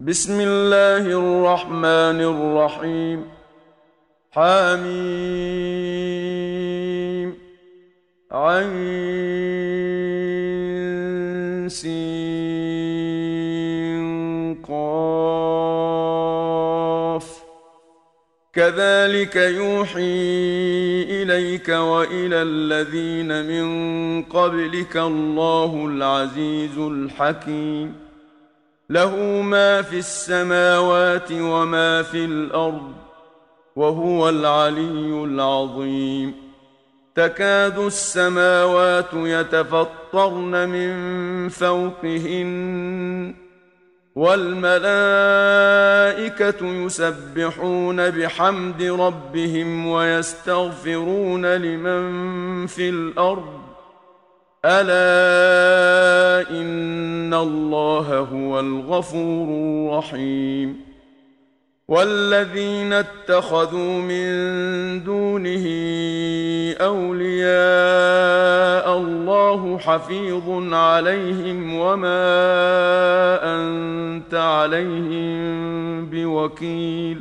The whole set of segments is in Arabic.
بسم الله الرحمن الرحيم. حميم عين سين قاف كذلك يوحي إليك وإلى الذين من قبلك الله العزيز الحكيم. له ما في السماوات وما في الأرض وهو العلي العظيم. تكاد السماوات يتفطرن من فوقهن والملائكة يسبحون بحمد ربهم ويستغفرون لمن في الأرض ألا إن الله هو الغفور الرحيم. والذين اتخذوا من دونه أولياء الله حفيظ عليهم وما أنت عليهم بوكيل.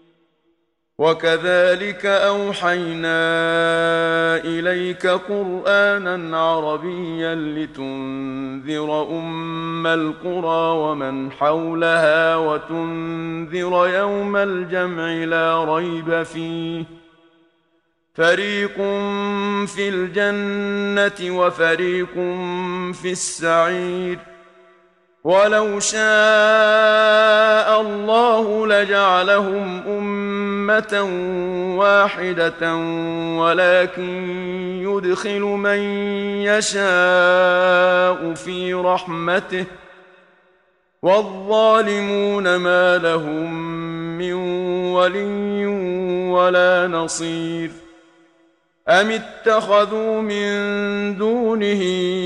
وكذلك أوحينا إليك قرآنا عربيا لتنذر أم القرى ومن حولها وتنذر يوم الجمع لا ريب فيه فريق في الجنة وفريق في السعير. ولو شاء الله لجعلهم أمة واحدة ولكن يدخل من يشاء في رحمته والظالمون ما لهم من ولي ولا نصير. أم اتخذوا من دونه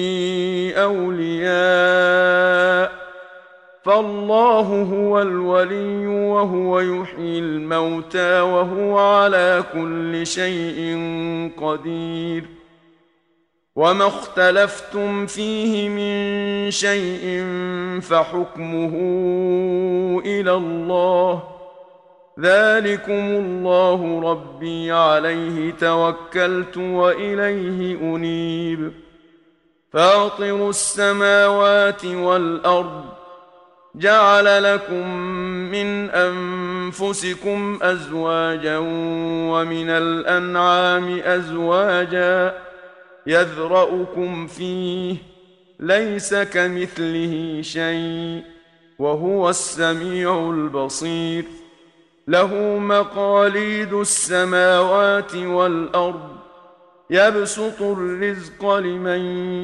أولياء فالله هو الولي وهو يحيي الموتى وهو على كل شيء قدير. وما اختلفتم فيه من شيء فحكمه إلى الله ذلكم الله ربي عليه توكلت وإليه أنيب. فاطر السماوات والأرض جعل لكم من أنفسكم أزواجا ومن الأنعام أزواجا يذرأكم فيه ليس كمثله شيء وهو السميع البصير. له مقاليد السماوات والأرض يبسط الرزق لمن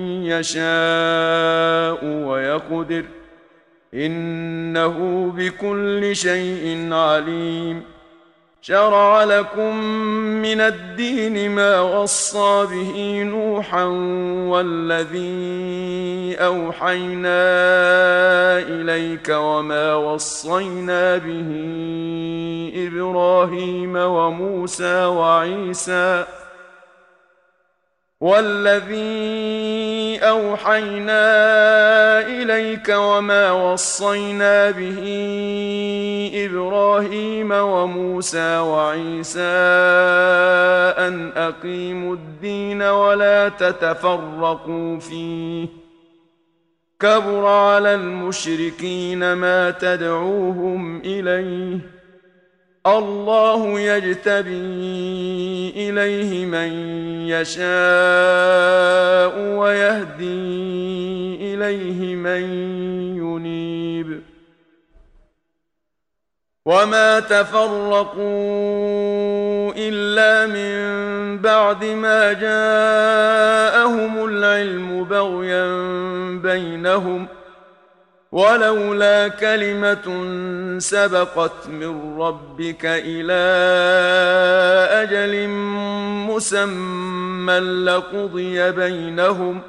يشاء ويقدر إنه بكل شيء عليم. شرع لكم من الدين ما وصى به نوحا والذي أوحينا إليك وما وصينا به إبراهيم وموسى وعيسى والذي أوحينا إليك وما وصينا به إبراهيم وموسى وعيسى أن أقيموا الدين ولا تتفرقوا فيه كبر على المشركين ما تدعوهم إليه الله يجتبي إليه من يشاء ويهدي إليه من ينيب. وما تفرقوا إلا من بعد ما جاءهم العلم بغيا بينهم ولولا كلمة سبقت من ربك إلى أجل مسمى لقضي بينهم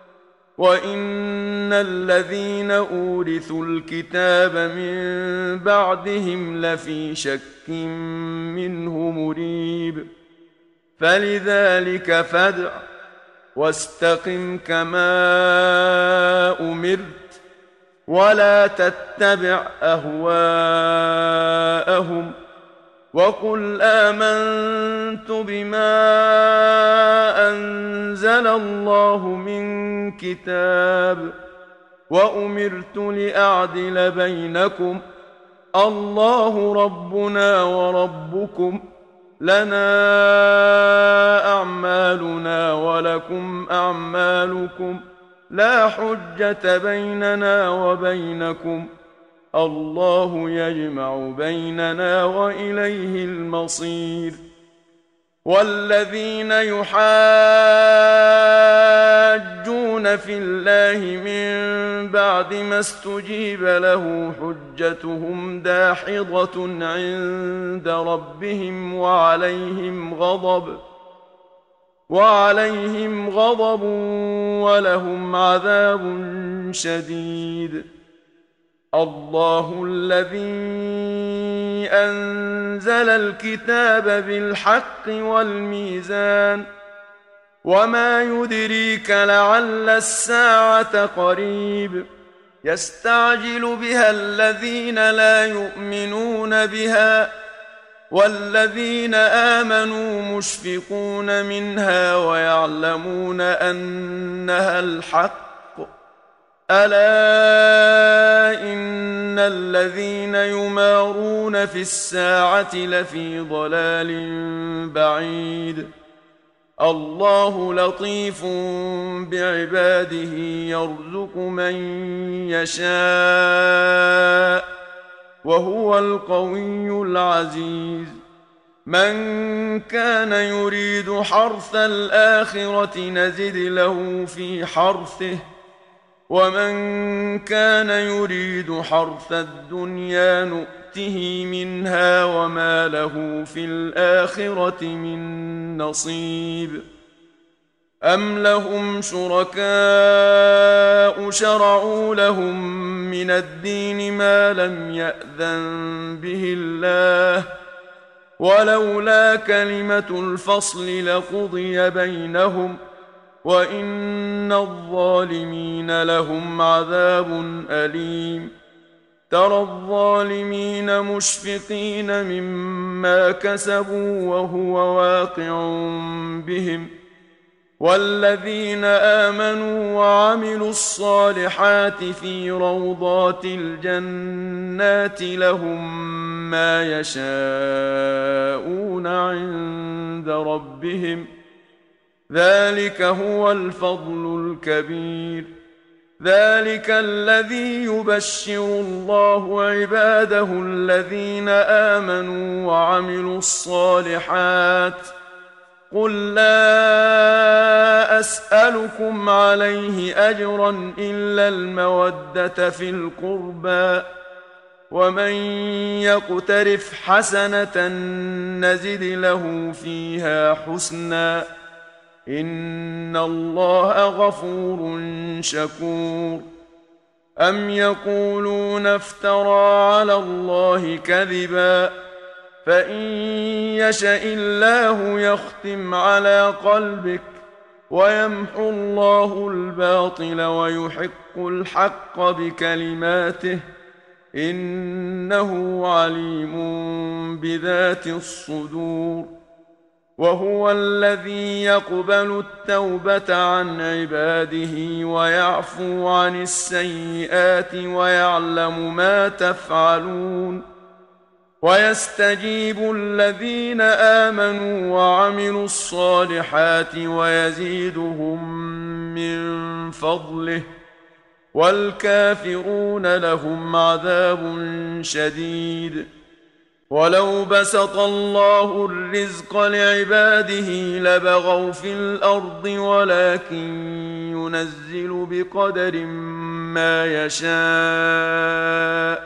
وإن الذين أورثوا الكتاب من بعدهم لفي شك منه مريب. فلذلك فادع واستقم كما أمرت ولا تتبع أهواءهم وقل آمنت بما أنزل الله من كتاب وأمرت لأعدل بينكم الله ربنا وربكم لنا أعمالنا ولكم أعمالكم لا حجة بيننا وبينكم الله يجمع بيننا وإليه المصير. والذين يحاجون في الله من بعد ما استجيب له حجتهم داحضة عند ربهم وعليهم غضب ولهم عذاب شديد. الله الذي أنزل الكتاب بالحق والميزان وما يدريك لعل الساعة قريب يستعجل بها الذين لا يؤمنون بها والذين آمنوا مشفقون منها ويعلمون أنها الحق ألا إن الذين يمارون في الساعة لفي ضلال بعيد. الله لطيف بعباده يرزق من يشاء وهو القوي العزيز. من كان يريد حرث الآخرة نزد له في حرثه ومن كان يريد حرث الدنيا نؤته منها وما له في الآخرة من نصيب. أم لهم شركاء شرعوا لهم من الدين ما لم يأذن به الله ولولا كلمة الفصل لقضي بينهم وإن الظالمين لهم عذاب أليم. ترى الظالمين مشفقين مما كسبوا وهو واقع بهم والذين آمنوا وعملوا الصالحات في روضات الجنات لهم ما يشاءون عند ربهم ذلك هو الفضل الكبير. ذلك الذي يبشر الله عباده الذين آمنوا وعملوا الصالحات قل لا أسألكم عليه أجرا إلا المودة في القربى ومن يقترف حسنة نزد له فيها حسنا إن الله غفور شكور. أم يقولون افترى على الله كذبا فإن يشأ الله يختم على قلبك ويمحو الله الباطل ويحق الحق بكلماته إنه عليم بذات الصدور. وهو الذي يقبل التوبة عن عباده ويعفو عن السيئات ويعلم ما تفعلون ويستجيب الذين آمنوا وعملوا الصالحات ويزيدهم من فضله والكافرون لهم عذاب شديد. ولو بسط الله الرزق لعباده لبغوا في الأرض ولكن ينزل بقدر ما يشاء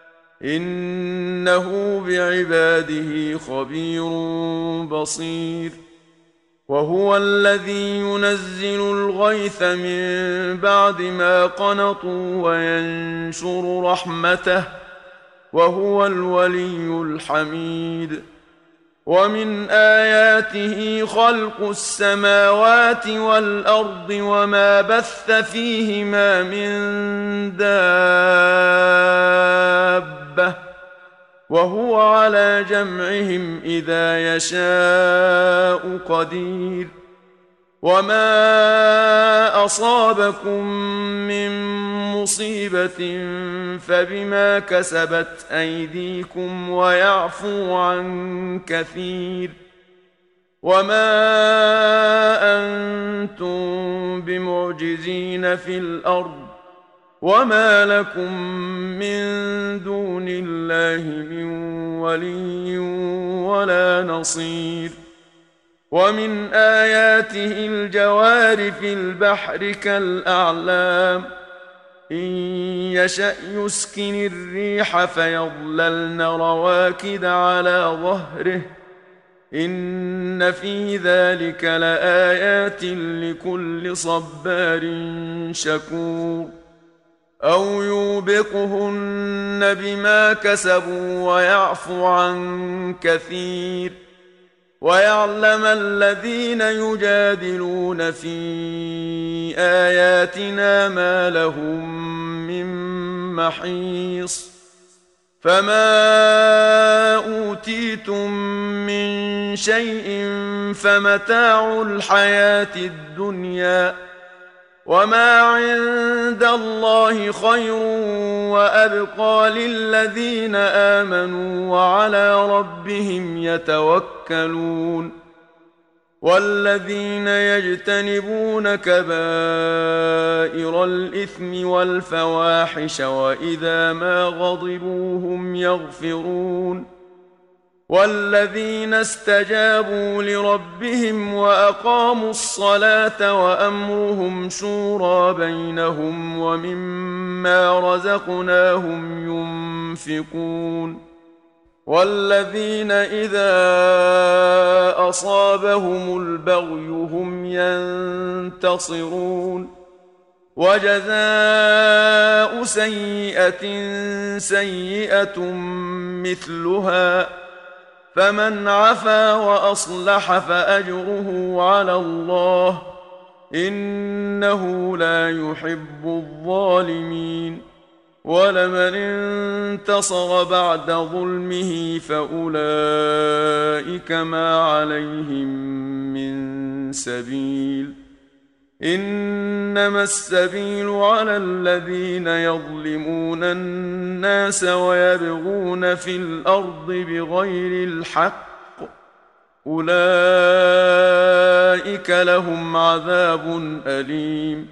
إنه بعباده خبير بصير. وهو الذي ينزل الغيث من بعد ما قنطوا وينشر رحمته وهو الولي الحميد. ومن آياته خلق السماوات والأرض وما بث فيهما من دابة وهو على جمعهم إذا يشاء قدير وما أصابكم من مصيبة فبما كسبت أيديكم ويعفو عن كثير وما أنتم بمعجزين في الأرض وما لكم من دون الله من ولي ولا نصير ومن آياته الجوار في البحر كالأعلام إن يشأ يسكن الريح فيظللن رواكد على ظهره إن في ذلك لآيات لكل صبار شكور أو يوبقهن بما كسبوا ويعفو عن كثير ويعلم الذين يجادلون في آياتنا ما لهم من محيص فما أوتيتم من شيء فمتاع الحياة الدنيا وما عند الله خير وأبقى للذين آمنوا وعلى ربهم يتوكلون والذين يجتنبون كبائر الإثم والفواحش وإذا ما غضبوا هم يغفرون والذين استجابوا لربهم وأقاموا الصلاة وأمرهم شورى بينهم ومما رزقناهم ينفقون والذين إذا أصابهم البغي هم ينتصرون وجزاء سيئة سيئة مثلها فمن عفا وأصلح فأجره على الله إنه لا يحب الظالمين ولمن انتصر بعد ظلمه فأولئك ما عليهم من سبيل إنما السبيل على الذين يظلمون الناس ويبغون في الأرض بغير الحق أولئك لهم عذاب أليم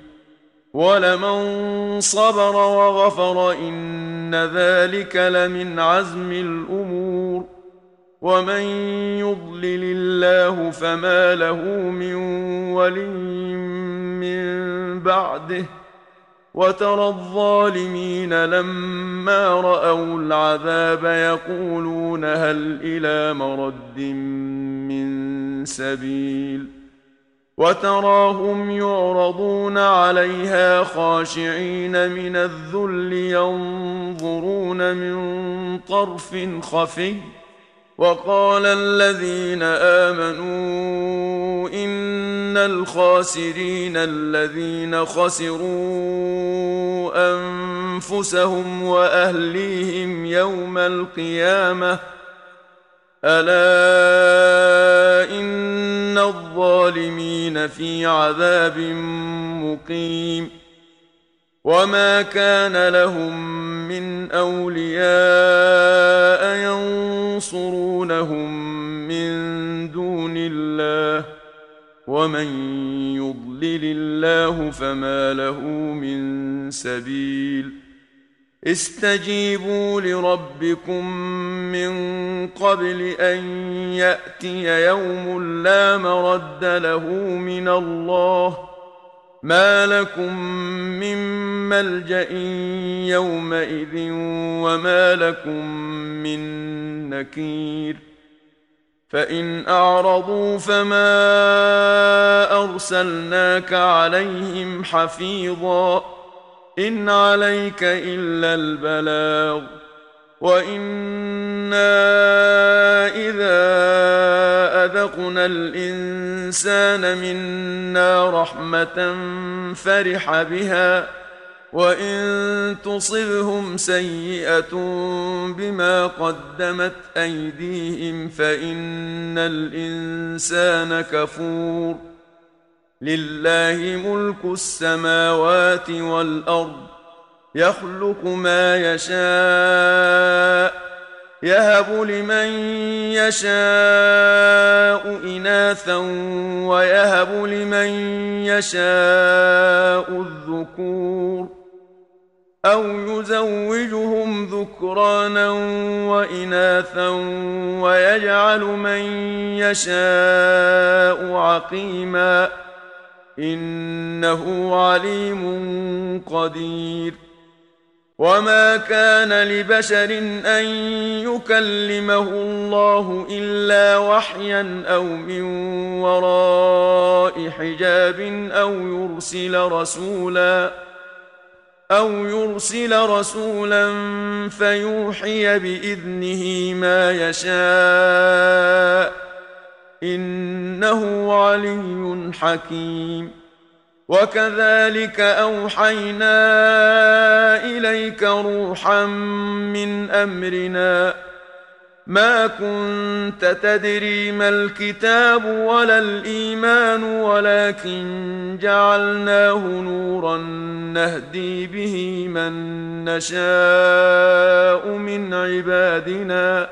ولمن صبر وغفر إن ذلك لمن عزم الأمور ومن يضلل الله فما له من ولي من بعده وترى الظالمين لما رأوا العذاب يقولون هل إلى مرد من سبيل وتراهم يعرضون عليها خاشعين من الذل ينظرون من طرف خفي وقال الذين آمنوا إن الخاسرين الذين خسروا أنفسهم وأهليهم يوم القيامة ألا إن الظالمين في عذاب مقيم وما كان لهم من أولياء ينصرونهم من دون الله ومن يضلل الله فما له من سبيل استجيبوا لربكم من قبل أن يأتي يوم لا مرد له من الله ما لكم من ملجأ يومئذ وما لكم من نكير فإن أعرضوا فما أرسلناك عليهم حفيظا إن عليك إلا البلاغ وإنا إذا أذقنا الإنسان منا رحمة فرح بها وإن تصبهم سيئة بما قدمت أيديهم فإن الإنسان كفور لله ملك السماوات والأرض يخلق ما يشاء يهب لمن يشاء إناثا ويهب لمن يشاء الذكور أو يزوجهم ذكرانا وإناثا ويجعل من يشاء عقيما إنه عليم قدير وما كان لبشر أن يكلمه الله إلا وحيا أو من وراء حجاب أو يرسل رسولا فيوحي بإذنه ما يشاء إنه علي حكيم وكذلك أوحينا إليك روحا من أمرنا ما كنت تدري ما الكتاب ولا الإيمان ولكن جعلناه نورا نهدي به من نشاء من عبادنا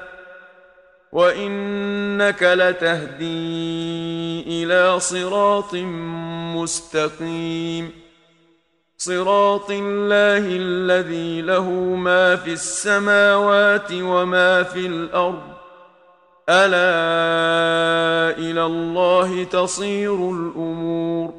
وإنك لتهدي إلى صراط مستقيم صراط الله الذي له ما في السماوات وما في الأرض ألا إلى الله تصير الأمور